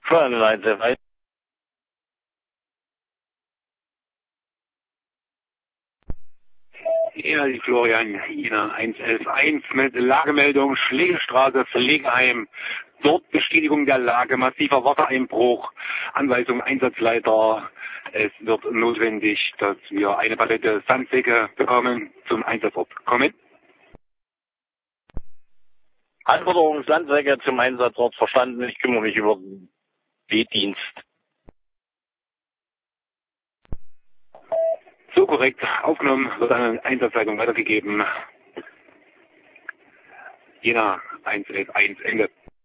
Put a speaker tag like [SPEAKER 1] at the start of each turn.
[SPEAKER 1] Feuerwehrleiter.
[SPEAKER 2] Ja, die Florian, Jena 111.1 mit Lagemeldung Schlegelstraße, Pflegeheim. Dort Bestätigung der Lage, massiver Wassereinbruch, Anweisung Einsatzleiter. Es wird notwendig, dass wir eine Palette Sandsäcke bekommen zum Einsatzort. Kommen.
[SPEAKER 1] Anforderungen Sandsäcke zum Einsatzort verstanden. Ich kümmere mich über den B-Dienst.
[SPEAKER 2] So korrekt aufgenommen, wird eine Einsatzleitung weitergegeben. Jena 111.1 Ende.